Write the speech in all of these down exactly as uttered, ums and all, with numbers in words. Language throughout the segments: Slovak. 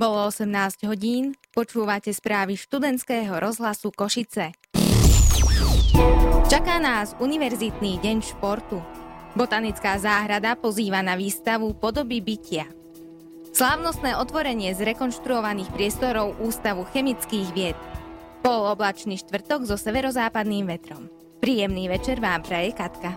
Bolo osemnásť hodín, počúvate správy študentského rozhlasu Košice. Čaká nás Univerzitný deň športu. Botanická záhrada pozýva na výstavu Podoby bytia. Slávnostné otvorenie zrekonštruovaných priestorov Ústavu chemických vied. Poloblačný štvrtok so severozápadným vetrom. Príjemný večer vám praje Katka.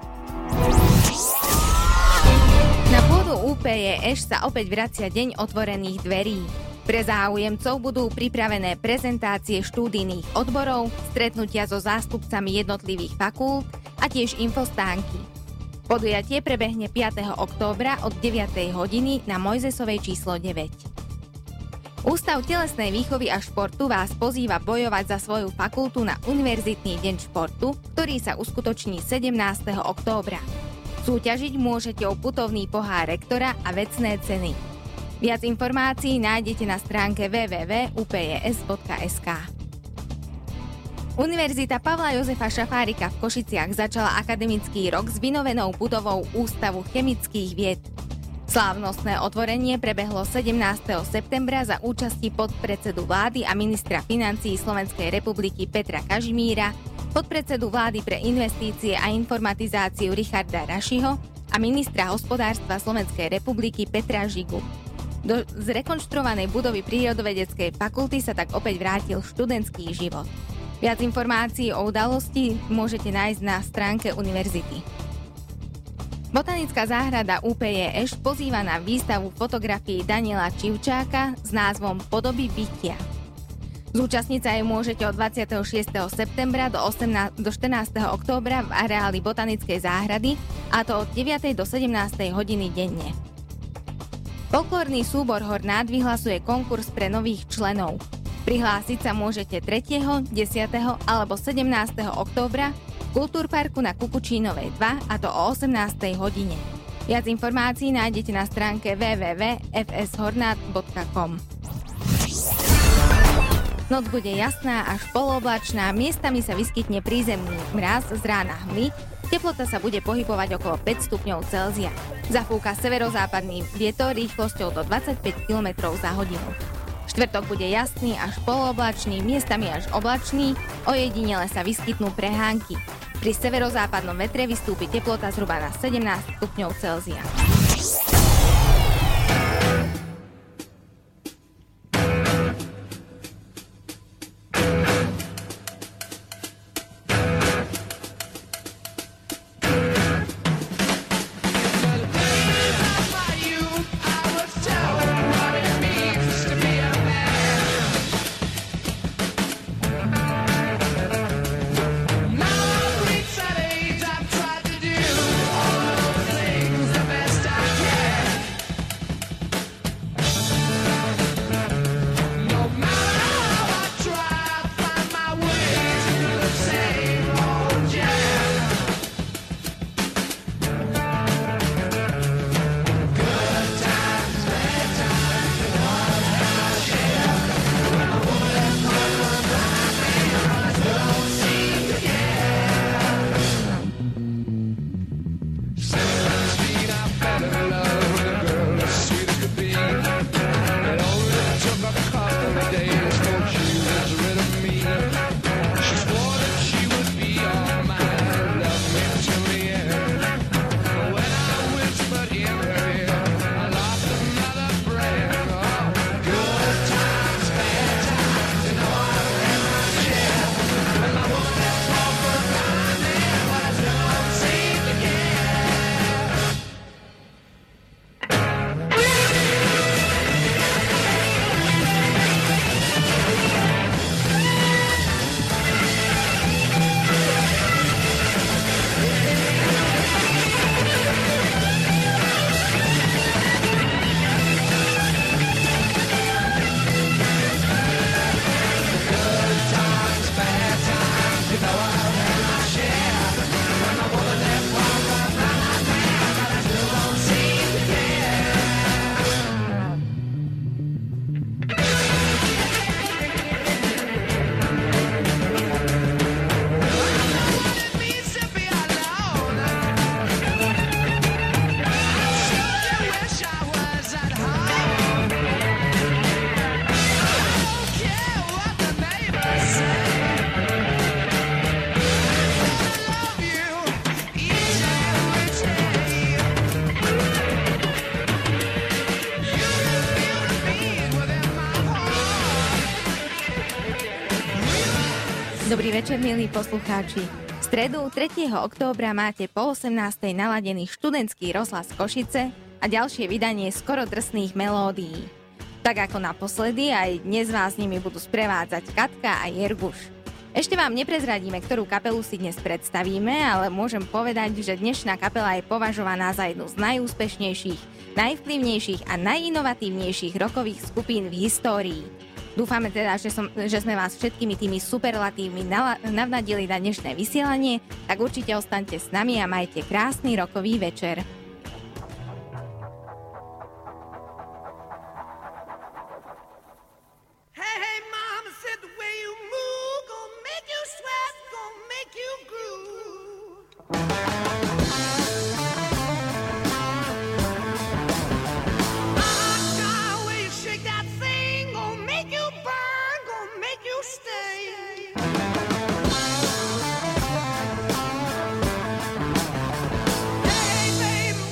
Na pôdu ú pé jé eš sa opäť vracia deň otvorených dverí. Pre záujemcov budú pripravené prezentácie štúdijných odborov, stretnutia so zástupcami jednotlivých fakult a tiež infostánky. Podujatie prebehne piateho októbra od deviatej hodiny na Mojzesovej číslo deväť. Ústav telesnej výchovy a športu vás pozýva bojovať za svoju fakultu na Univerzitný deň športu, ktorý sa uskutoční sedemnásteho októbra. Súťažiť môžete o putovný pohár rektora a vecné ceny. Viac informácií nájdete na stránke w w w bodka u p j s bodka s k. Univerzita Pavla Jozefa Šafárika v Košiciach začala akademický rok s vynovenou budovou Ústavu chemických vied. Slávnostné otvorenie prebehlo sedemnásteho septembra za účasti podpredsedu vlády a ministra financií Slovenskej republiky Petra Kažimíra, podpredsedu vlády pre investície a informatizáciu Richarda Rašiho a ministra hospodárstva Slovenskej republiky Petra Žigu. Do zrekonštruovanej budovy prírodovedeckej fakulty sa tak opäť vrátil študentský život. Viac informácií o udalosti môžete nájsť na stránke univerzity. Botanická záhrada ú pé jé eš pozýva na výstavu fotografií Daniela Čivčáka s názvom Podoby bytia. Zúčastniť sa jej môžete od dvadsiateho šiesteho septembra do, osemnásteho, do štrnásteho októbra v areáli Botanickej záhrady, a to od deviatej do sedemnástej hodiny denne. Folklórny súbor Hornád vyhlasuje konkurs pre nových členov. Prihlásiť sa môžete tretieho, desiateho alebo sedemnásteho októbra v Kultúrparku na Kukučínovej dva, a to o osemnástej hodine. Viac informácií nájdete na stránke w w w bodka f s hornad bodka com. Noc bude jasná až poloblačná, miestami sa vyskytne prízemný mraz, z rána hmly, teplota sa bude pohybovať okolo päť stupňov Celzia. Zafúka severozápadný vietor rýchlosťou do dvadsaťpäť kilometrov za hodinu. Štvrtok bude jasný až poloblačný, miestami až oblačný, ojedinele sa vyskytnú prehánky. Pri severozápadnom vetre vystúpi teplota zhruba na sedemnásť stupňov Celzia. Dobrý večer, milí poslucháči. V stredu tretieho októbra máte po osemnástej naladený študentský rozhlas Košice a ďalšie vydanie skoro drsných melódií. Tak ako naposledy, aj dnes vás s nimi budú sprevádzať Katka a Jerguš. Ešte vám neprezradíme, ktorú kapelu si dnes predstavíme, ale môžem povedať, že dnešná kapela je považovaná za jednu z najúspešnejších, najvplyvnejších a najinovatívnejších rockových skupín v histórii. Dúfame teda, že, som, že sme vás všetkými tými superlatívmi nala- navnadili na dnešné vysielanie, tak určite ostaňte s nami a majte krásny rockový večer. Hey, babe,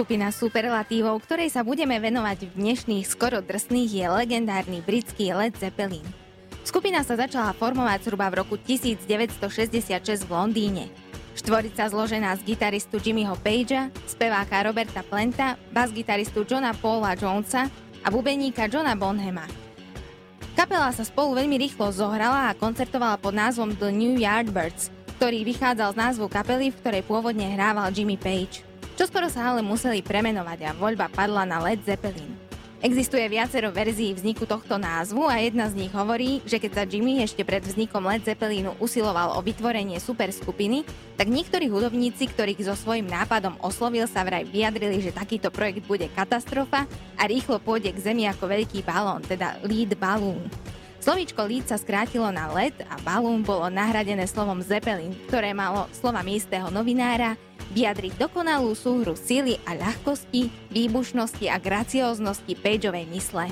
Skupina superlatívov, ktorej sa budeme venovať v dnešných skoro drsných, je legendárny britský Led Zeppelin. Skupina sa začala formovať zhruba v roku devätnásťstošesťdesiatšesť v Londýne. Štvorica zložená z gitaristu Jimmyho Pagea, speváka Roberta Planta, basgitaristu Johna Paula Jonesa a bubeníka Johna Bonhama. Kapela sa spolu veľmi rýchlo zohrala a koncertovala pod názvom The New Yardbirds, ktorý vychádzal z názvu kapely, v ktorej pôvodne hrával Jimmy Page. Čoskoro sa ale museli premenovať a voľba padla na Led Zeppelin. Existuje viacero verzií vzniku tohto názvu a jedna z nich hovorí, že keď sa Jimmy ešte pred vznikom Led Zeppelinu usiloval o vytvorenie superskupiny, tak niektorí hudobníci, ktorých so svojím nápadom oslovil, sa vraj vyjadrili, že takýto projekt bude katastrofa a rýchlo pôjde k zemi ako veľký balón, teda lead balloon. Slovíčko lead sa skrátilo na led a balloon bolo nahradené slovom Zeppelin, ktoré malo slovami istého novinára vyjadriť dokonalú súhru síly a ľahkosti, výbušnosti a gracióznosti Pageovej mysle.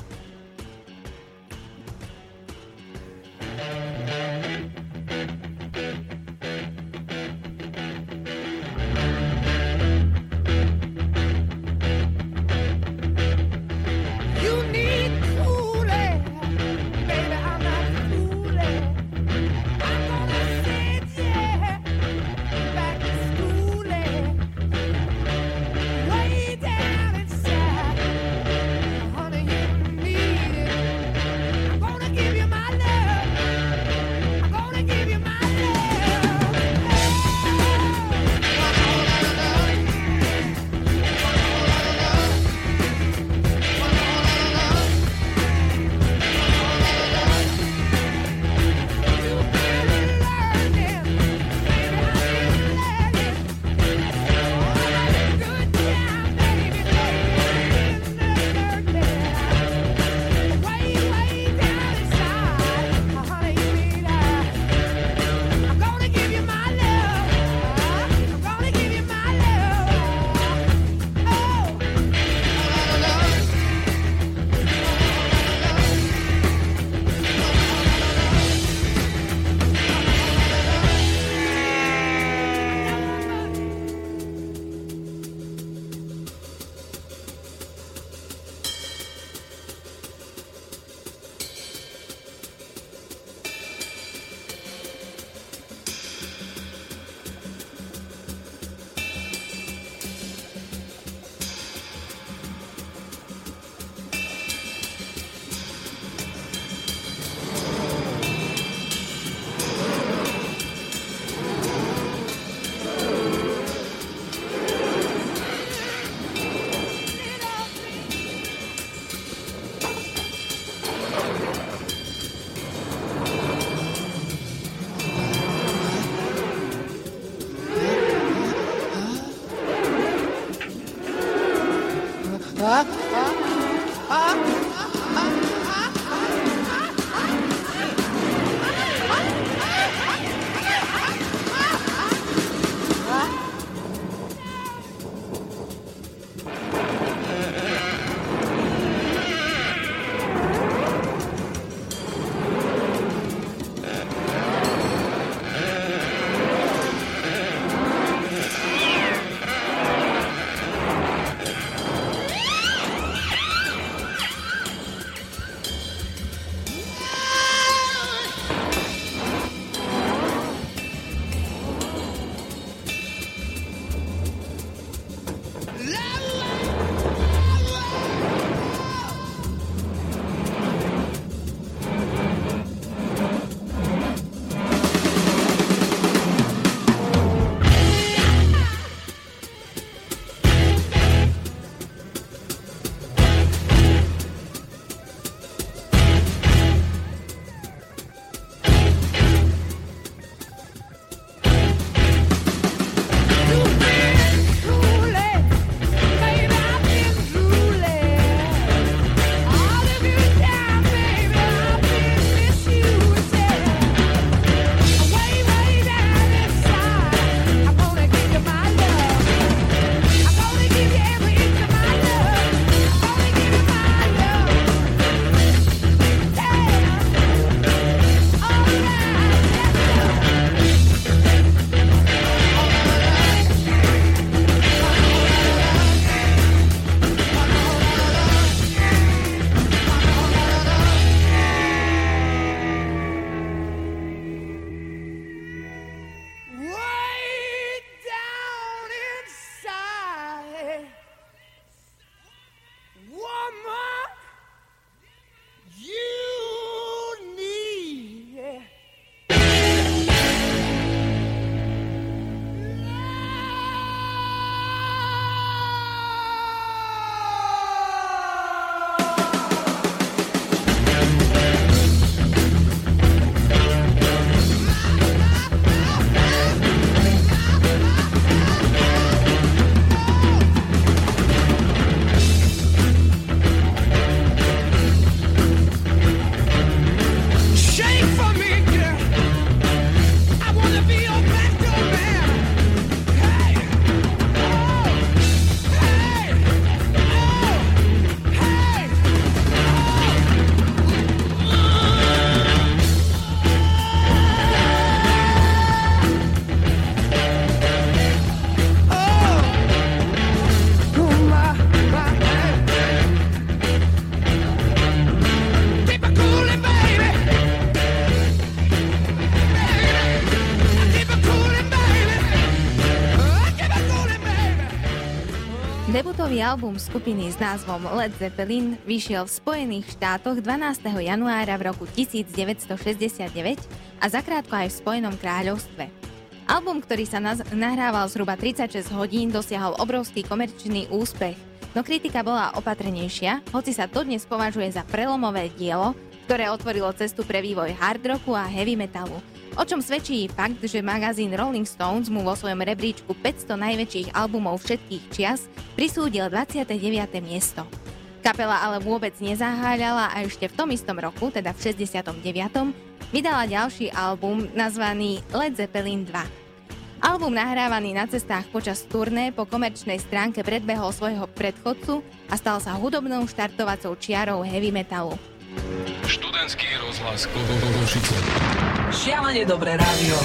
album skupiny s názvom Led Zeppelin vyšiel v Spojených štátoch dvanásteho januára v roku devätnásťstošesťdesiatdeväť a zakrátko aj v Spojenom kráľovstve. Album, ktorý sa naz- nahrával zhruba tridsaťšesť hodín, dosiahol obrovský komerčný úspech, no kritika bola opatrnejšia, hoci sa dodnes považuje za prelomové dielo, ktoré otvorilo cestu pre vývoj hard rocku a heavy metalu. O čom svedčí fakt, že magazín Rolling Stones mu vo svojom rebríčku päťsto najväčších albumov všetkých čias prisúdil dvadsiate deviate miesto. Kapela ale vôbec nezaháľala a ešte v tom istom roku, teda v šesťdesiatom deviatom vydala ďalší album nazvaný Led Zeppelin dva. Album nahrávaný na cestách počas turné po komerčnej stránke predbehol svojho predchodcu a stal sa hudobnou štartovacou čiarou heavy metalu. Študentský rozhlas Košice. Šialene dobré rádio.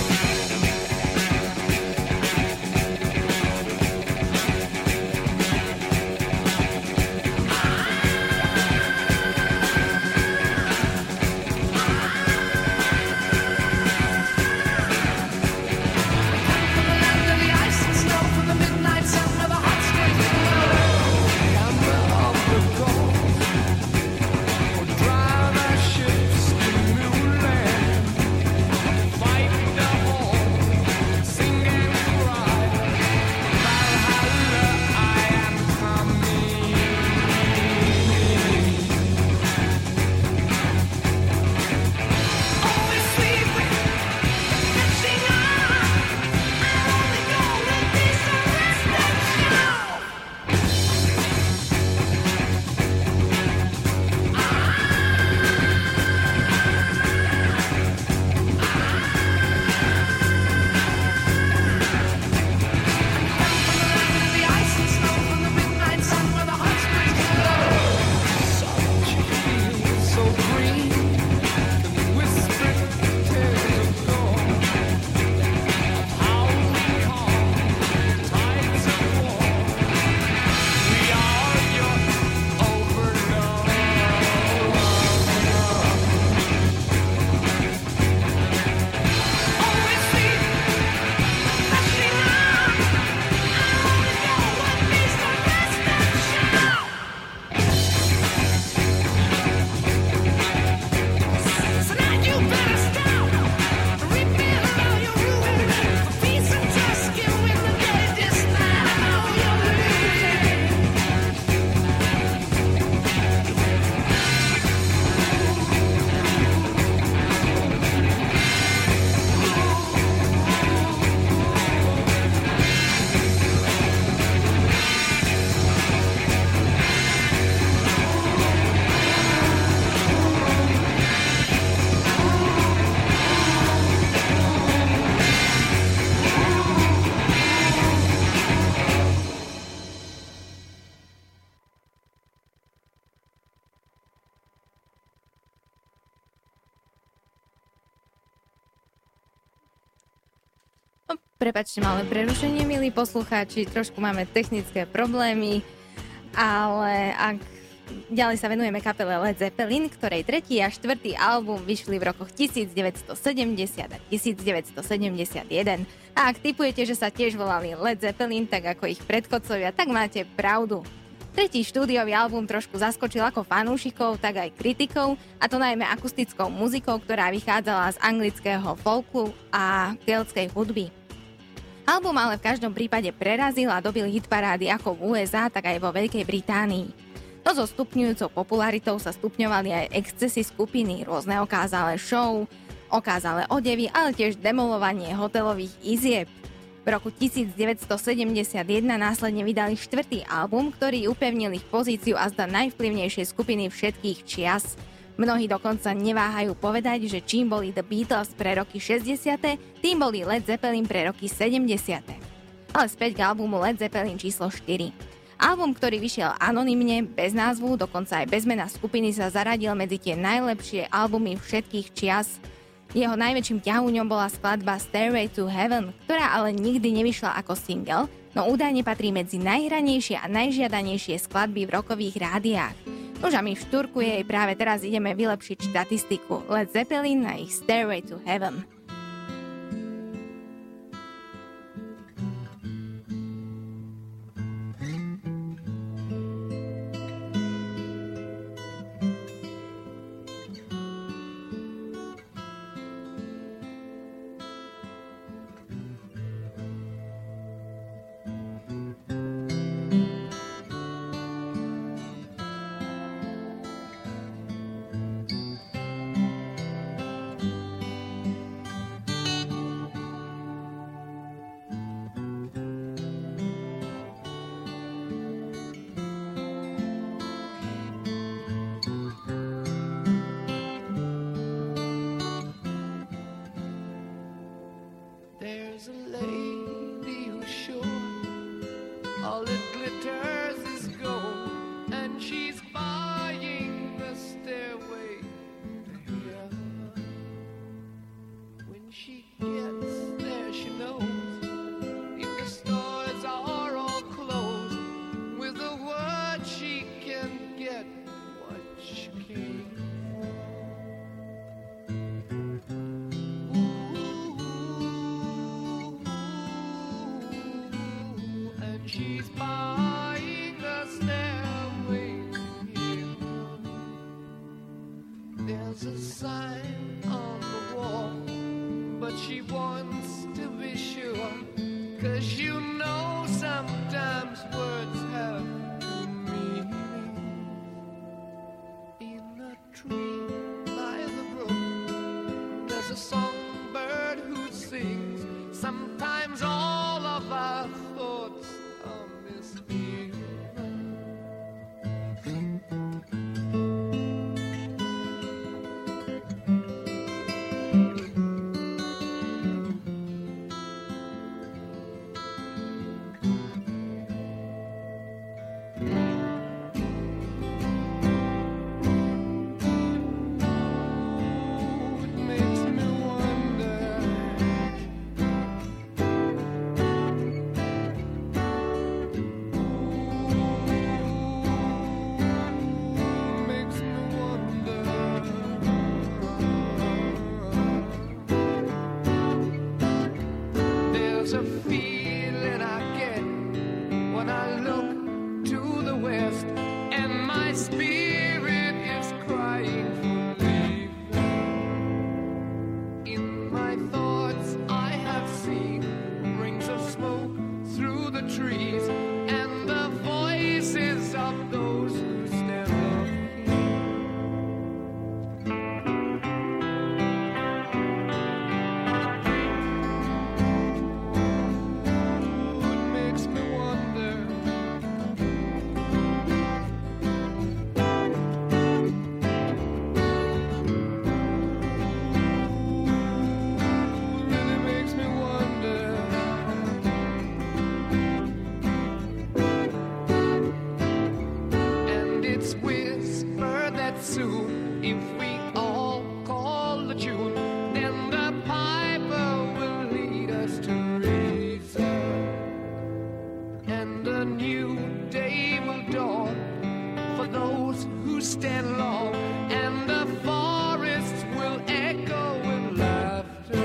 Prepáčte malé prerušenie, milí poslucháči, trošku máme technické problémy, ale ak ďalej sa venujeme kapele Led Zeppelin, ktorej tretí a štvrtý album vyšli v rokoch devätnásťstosedemdesiat a devätnásťstosedemdesiatjeden. A ak tipujete, že sa tiež volali Led Zeppelin, tak ako ich predchodcovia, tak máte pravdu. Tretí štúdiový album trošku zaskočil ako fanúšikov, tak aj kritikov, a to najmä akustickou muzikou, ktorá vychádzala z anglického folku a keltskej hudby. Album ale v každom prípade prerazil a dobil hitparády ako v ú es á, tak aj vo Veľkej Británii. To so stupňujúcou popularitou sa stupňovali aj excesy skupiny, rôzne okázalé show, okázalé odevy, ale tiež demolovanie hotelových izieb. V roku devätnásťstosedemdesiatjeden následne vydali štvrtý album, ktorý upevnil ich pozíciu a zda najvplyvnejšej skupiny všetkých čias. Mnohí dokonca neváhajú povedať, že čím boli The Beatles pre roky šesťdesiate, tým boli Led Zeppelin pre roky sedemdesiate. Ale späť k albumu Led Zeppelin číslo štyri. Album, ktorý vyšiel anonymne, bez názvu, dokonca aj bez mena skupiny, sa zaradil medzi tie najlepšie albumy všetkých čias. Jeho najväčším ťahúňom bola skladba Stairway to Heaven, ktorá ale nikdy nevyšla ako single, no údajne patrí medzi najhranejšie a najžiadanejšie skladby v rockových rádiách. Už a my v štúrku jej práve teraz ideme vylepšiť štatistiku Led Zeppelin na ich Stairway to Heaven. was a sign on the wall, but she wants to be sure, 'cause you know sometimes words have two meanings. In a tree by the brook, there's a songbird who sings. Sometimes all of our thoughts are misleading. A feeling I get when I look to the west, and my spirit is crying for leaving. In my thoughts I have seen rings of smoke through the trees, and the voices of those who stand up. If we all call the tune, then the piper will lead us to reason, and a new day will dawn for those who stand long, and the forests will echo with laughter.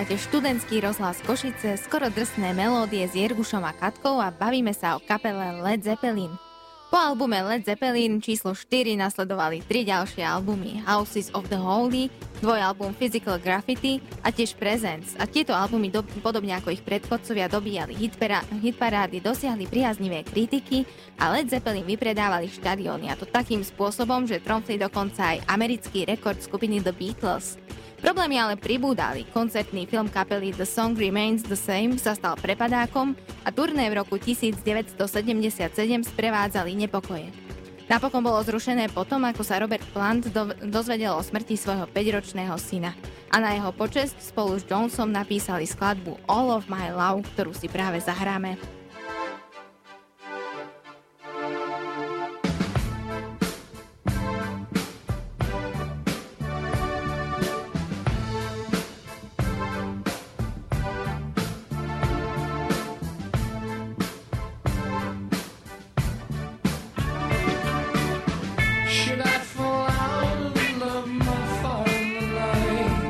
Počúvate študentský rozhlas Košice, skoro drsné melódie s Jergušom a Katkou a bavíme sa o kapele Led Zeppelin. Po albume Led Zeppelin číslo štyri nasledovali tri ďalšie albumy: Houses of the Holy, dvojalbum Physical Graffiti a tiež Presence. A tieto albumy, do, podobne ako ich predchodcovia, dobíjali hitpera, hitparády, dosiahli priaznivé kritiky a Led Zeppelin vypredávali štadióny. A to takým spôsobom, že tromfli dokonca aj americký rekord skupiny The Beatles. Problémy ale pribúdali. Koncertný film kapely The Song Remains the Same sa stal prepadákom a turné v roku devätnásťsedemdesiatsedem sprevádzali nepokoje. Napokon bolo zrušené potom, ako sa Robert Plant do- dozvedel o smrti svojho päťročného syna. A na jeho počesť spolu s Jonesom napísali skladbu All of My Love, ktorú si práve zahráme.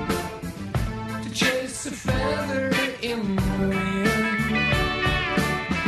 Feather in the wind.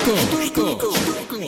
Štúrko, Štúrko, Štúrko.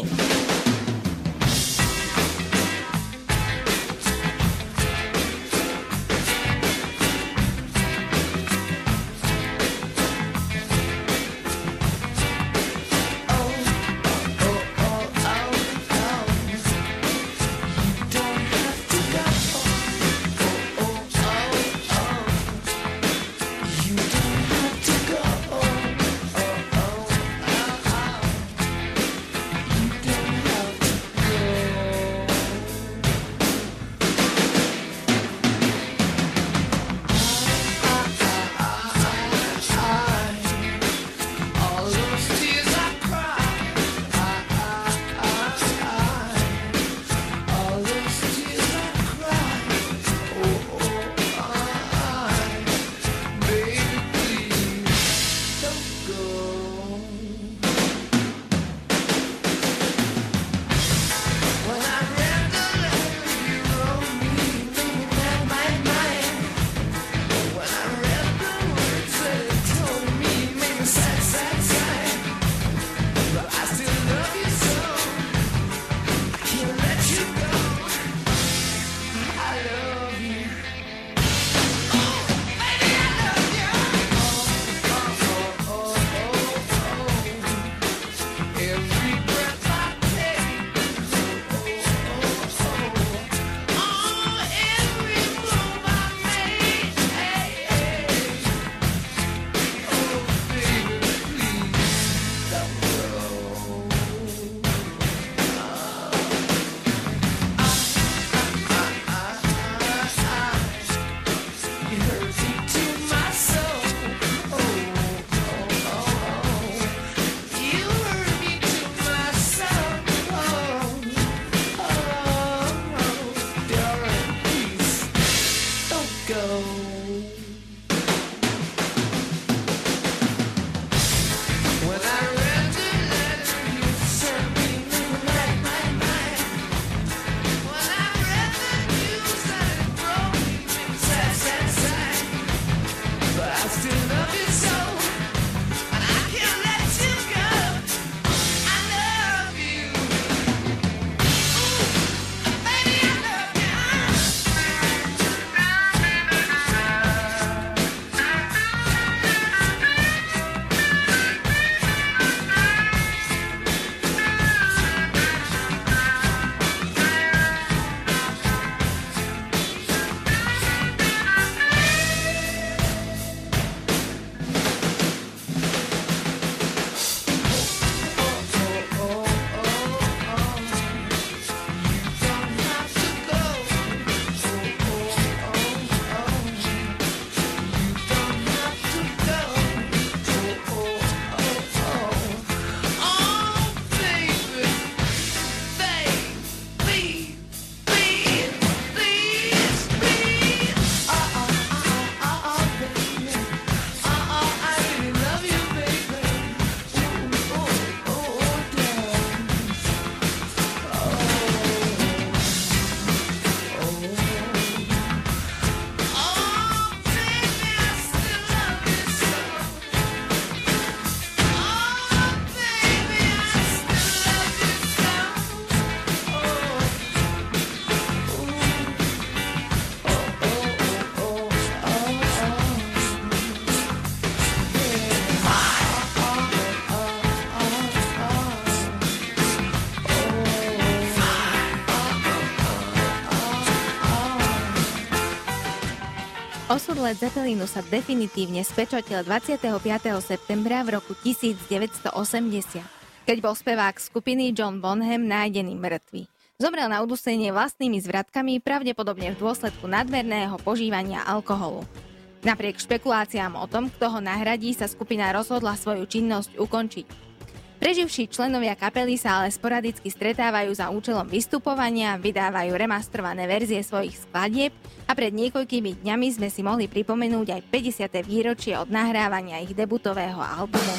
Osud Led Zeppelinu sa definitívne spečatil dvadsiateho piateho septembra v roku devätnásťstoosemdesiat, keď bol spevák skupiny John Bonham nájdený mŕtvy. Zomrel na udusenie vlastnými zvratkami, pravdepodobne v dôsledku nadmerného požívania alkoholu. Napriek špekuláciám o tom, kto ho nahradí, sa skupina rozhodla svoju činnosť ukončiť. Preživší členovia kapely sa ale sporadicky stretávajú za účelom vystupovania, vydávajú remastrované verzie svojich skladieb a pred niekoľkými dňami sme si mohli pripomenúť aj päťdesiate výročie od nahrávania ich debutového albumu.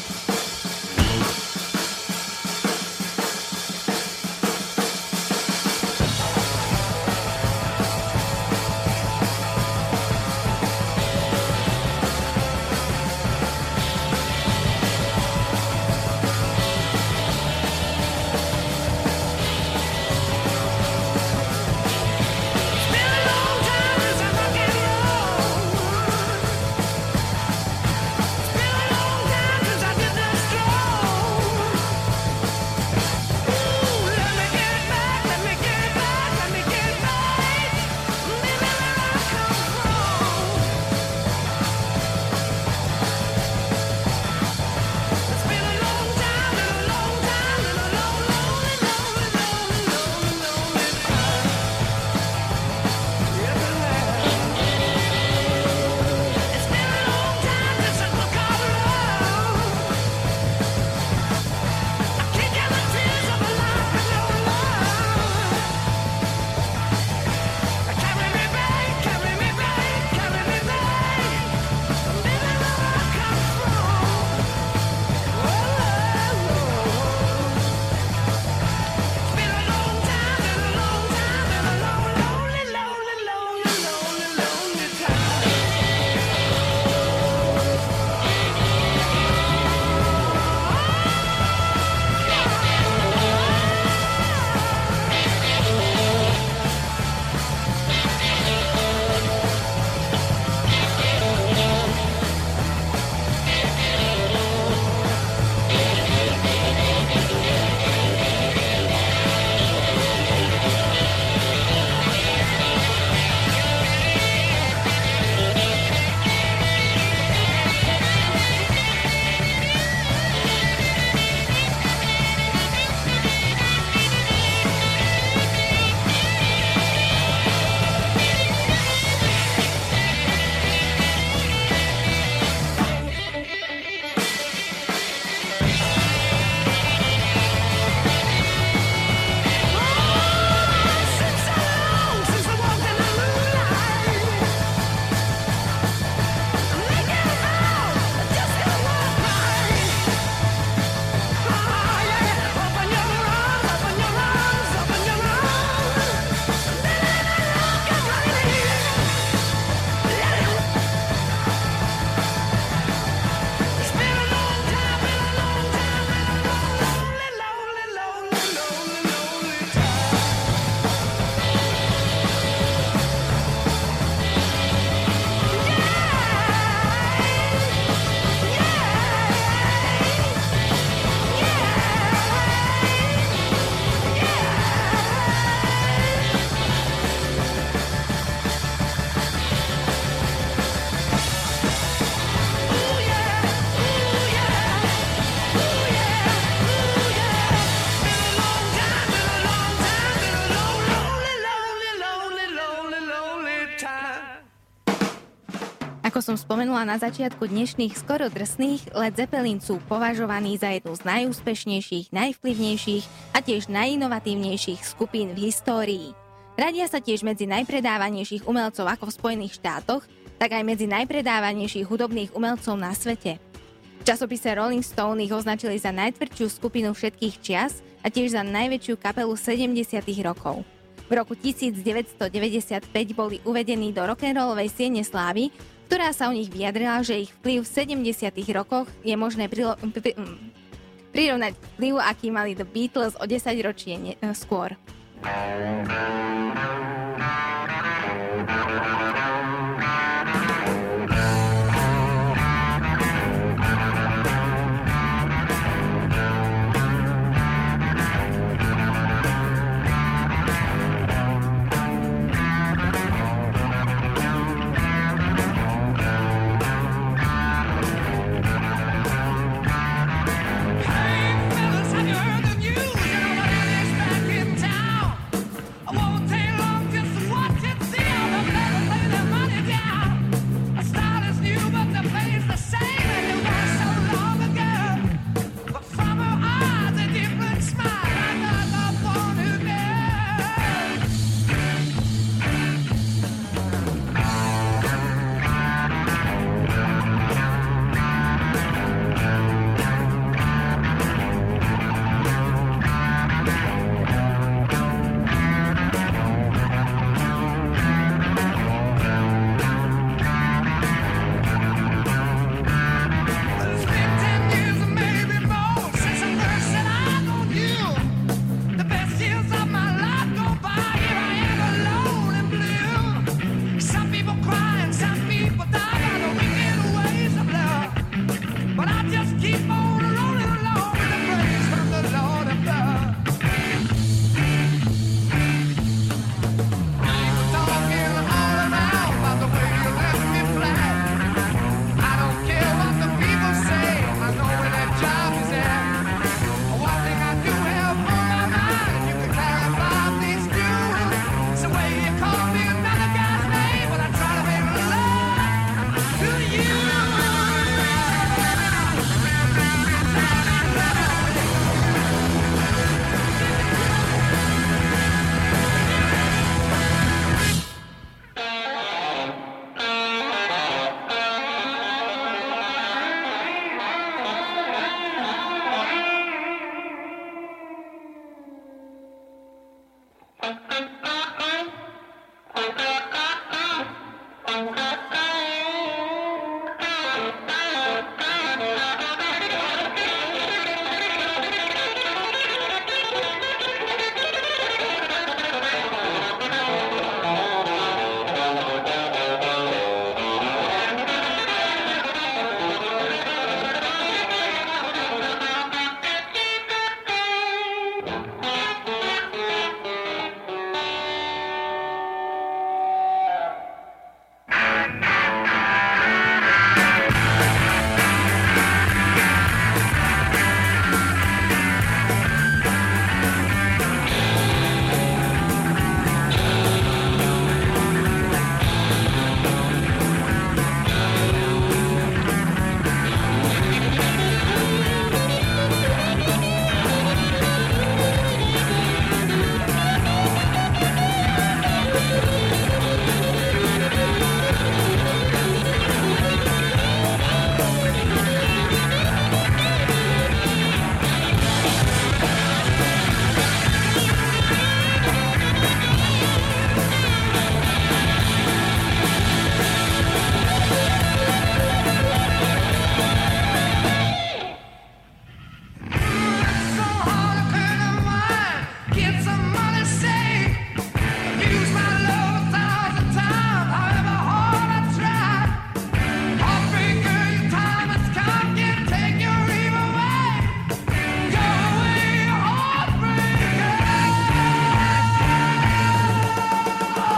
Ako som spomenula na začiatku dnešných skoro drsných, Led Zeppelin sú považovaní za jednu z najúspešnejších, najvplyvnejších a tiež najinovatívnejších skupín v histórii. Radia sa tiež medzi najpredávanejších umelcov ako v Spojených štátoch, tak aj medzi najpredávanejších hudobných umelcov na svete. V časopise Rolling Stone ich označili za najtvrdšiu skupinu všetkých čias a tiež za najväčšiu kapelu sedemdesiatych rokov. V roku devätnásťstodeväťdesiatpäť boli uvedení do rock'n'rollovej siene slávy, ktorá sa o nich vyjadrila, že ich vplyv v sedemdesiatych rokoch je možné prilo- pri- prirovnať k vplyvu, aký mali The Beatles o desaťročie ne- skôr.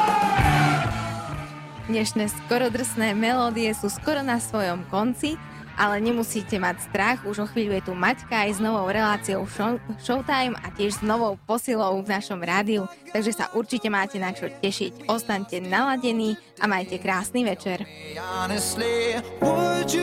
Dnešné skorodrsné melódie sú skoro na svojom konci Ale nemusíte mať strach, už o chvíľu je tu Maťka aj s novou reláciou show, Showtime a tiež s novou posilou v našom rádiu, takže sa určite máte na čo tešiť. Ostaňte naladení a majte krásny večer.